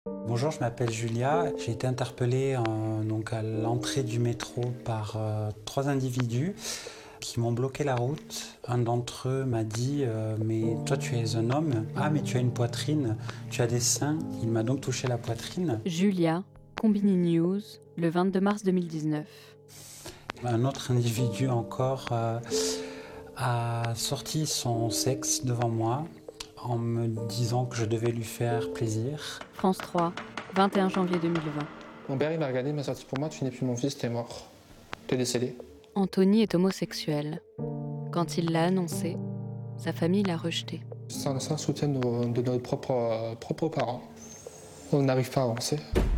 Bonjour, je m'appelle Julia. J'ai été interpellée donc à l'entrée du métro par 3 individus qui m'ont bloqué la route. Un d'entre eux m'a dit mais toi tu es un homme, ah mais tu as une poitrine, tu as des seins. Il m'a donc touché la poitrine. Julia, Combini News, le 22 mars 2019. Un autre individu encore a sorti son sexe devant moi en me disant que je devais lui faire plaisir. France 3, 21 janvier 2020. Mon père, il m'a regardé, il m'a sorti pour moi, tu n'es plus mon fils, t'es mort. T'es décédé. Anthony est homosexuel. Quand il l'a annoncé, sa famille l'a rejeté. Sans soutien de nos propres parents, on n'arrive pas à avancer.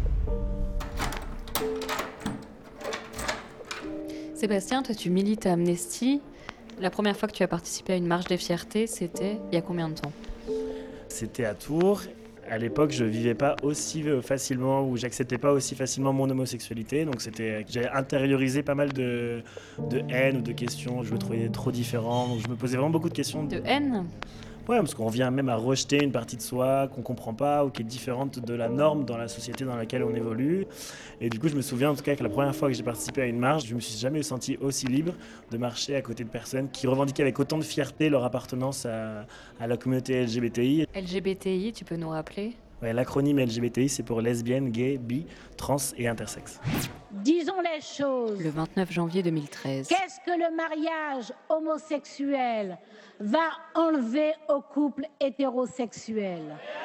Sébastien, toi tu milites à Amnesty. La première fois que tu as participé à une marche des fiertés, c'était il y a combien de temps ? C'était à Tours. À l'époque, je vivais pas aussi facilement ou j'acceptais pas aussi facilement mon homosexualité. Donc j'ai intériorisé pas mal de haine ou de questions. Je me trouvais trop différent. Donc je me posais vraiment beaucoup de questions. De haine ? Ouais, parce qu'on vient même à rejeter une partie de soi qu'on comprend pas ou qui est différente de la norme dans la société dans laquelle on évolue. Et du coup, je me souviens en tout cas que la première fois que j'ai participé à une marche, je me suis jamais senti aussi libre de marcher à côté de personnes qui revendiquaient avec autant de fierté leur appartenance à la communauté LGBTI. LGBTI, tu peux nous rappeler ? Ouais, l'acronyme LGBTI, c'est pour lesbienne, gay, bi, trans et intersexe. Disons les choses. Le 29 janvier 2013. Qu'est-ce que le mariage homosexuel va enlever au couple hétérosexuel ?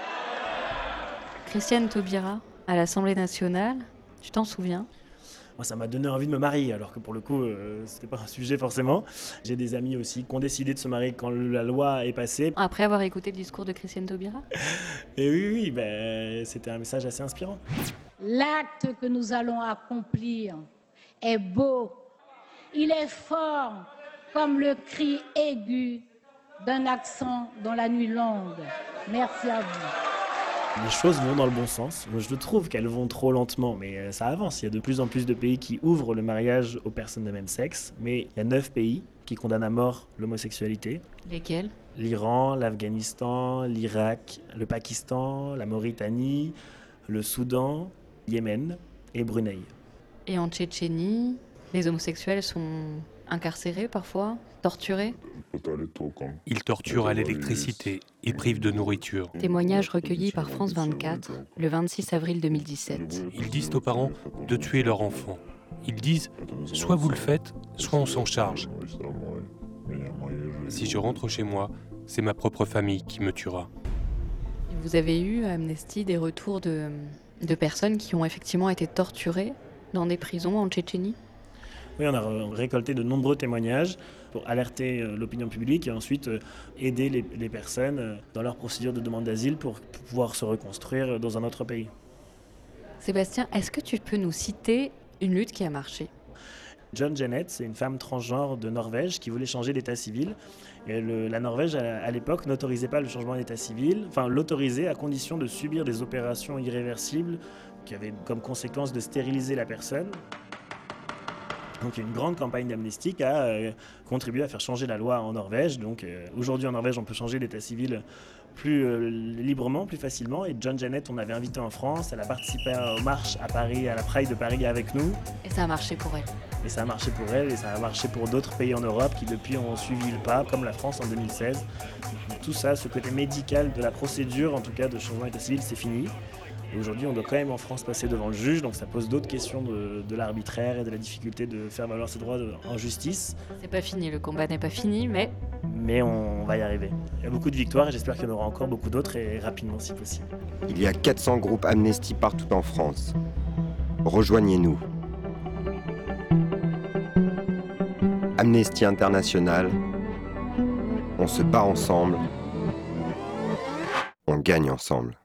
Christiane Taubira, à l'Assemblée nationale, tu t'en souviens ? Moi, ça m'a donné envie de me marier, alors que pour le coup, c'était pas un sujet forcément. J'ai des amis aussi qui ont décidé de se marier quand la loi est passée. Après avoir écouté le discours de Christiane Taubira ? Et oui, c'était un message assez inspirant. L'acte que nous allons accomplir est beau. Il est fort comme le cri aigu d'un accent dans la nuit longue. Merci à vous. Les choses vont dans le bon sens. Je trouve qu'elles vont trop lentement, mais ça avance. Il y a de plus en plus de pays qui ouvrent le mariage aux personnes de même sexe, mais il y a 9 pays qui condamnent à mort l'homosexualité. Lesquels ? L'Iran, l'Afghanistan, l'Irak, le Pakistan, la Mauritanie, le Soudan, Yémen et Brunei. Et en Tchétchénie, les homosexuels sont incarcérés parfois, torturés ? Ils torturent à l'électricité et privent de nourriture. Témoignage recueilli par France 24 le 26 avril 2017. Ils disent aux parents de tuer leur enfant. Ils disent soit vous le faites, soit on s'en charge. Si je rentre chez moi, c'est ma propre famille qui me tuera. Vous avez eu à Amnesty des retours de personnes qui ont effectivement été torturées dans des prisons en Tchétchénie ? Oui, on a récolté de nombreux témoignages pour alerter l'opinion publique et ensuite aider les personnes dans leur procédure de demande d'asile pour pouvoir se reconstruire dans un autre pays. Sébastien, est-ce que tu peux nous citer une lutte qui a marché ? John Jennett, c'est une femme transgenre de Norvège qui voulait changer d'état civil. Et la Norvège, à l'époque, n'autorisait pas le changement d'état civil, enfin l'autorisait à condition de subir des opérations irréversibles qui avaient comme conséquence de stériliser la personne. Donc il y a une grande campagne d'Amnesty qui a contribué à faire changer la loi en Norvège. Donc aujourd'hui en Norvège, on peut changer d'état civil plus librement, plus facilement. Et John Jennett, on avait invité en France. Elle a participé aux marches à Paris, à la Pride de Paris avec nous. Et ça a marché pour elle. Et ça a marché pour elle et ça a marché pour d'autres pays en Europe qui depuis ont suivi le pas, comme la France en 2016. Donc, tout ça, ce côté médical de la procédure, en tout cas de changement d'état civil, c'est fini. Et aujourd'hui, on doit quand même en France passer devant le juge, donc ça pose d'autres questions de l'arbitraire et de la difficulté de faire valoir ses droits en justice. C'est pas fini, le combat n'est pas fini, mais on va y arriver. Il y a beaucoup de victoires et j'espère qu'il y en aura encore beaucoup d'autres et rapidement si possible. Il y a 400 groupes Amnesty partout en France. Rejoignez-nous. Amnesty International. On se bat ensemble. On gagne ensemble.